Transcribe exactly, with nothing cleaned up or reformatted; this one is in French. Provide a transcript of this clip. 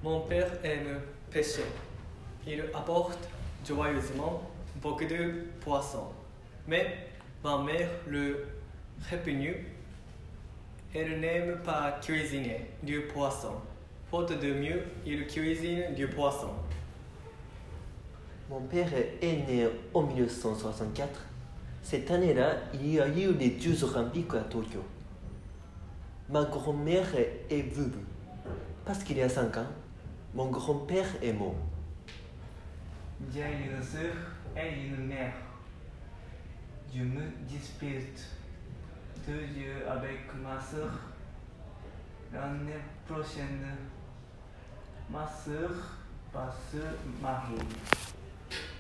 Mon père aime pêcher. Il apporte joyeusement beaucoup de poissons. Mais ma mère le répugne. Elle n'aime pas cuisiner du poisson. Faute de mieux, il cuisine du poisson. Mon père est né en mille neuf cent soixante-quatre. Cette année-là, il y a eu les Jeux olympiques à Tokyo. Ma grand-mère est veuve. Parce qu'il y a cinq ans, mon grand-père est mort. J'ai une sœur et une mère. Je me dispute toujours avec ma sœur. L'année prochaine, ma sœur va se marier.